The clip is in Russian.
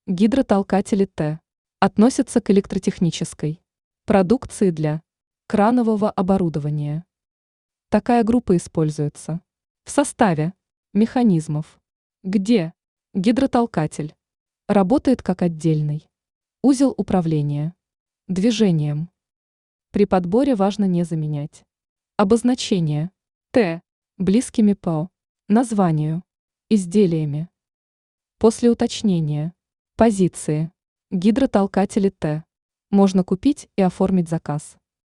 Гидротолкатели Т относятся к электротехнической продукции для кранового оборудования. Такая группа используется в составе механизмов, где гидротолкатель работает как отдельный узел управления движением. При подборе важно не заменять обозначения Т близкими по названию изделиями. После уточнения позиции гидротолкатели Т можно купить и оформить заказ.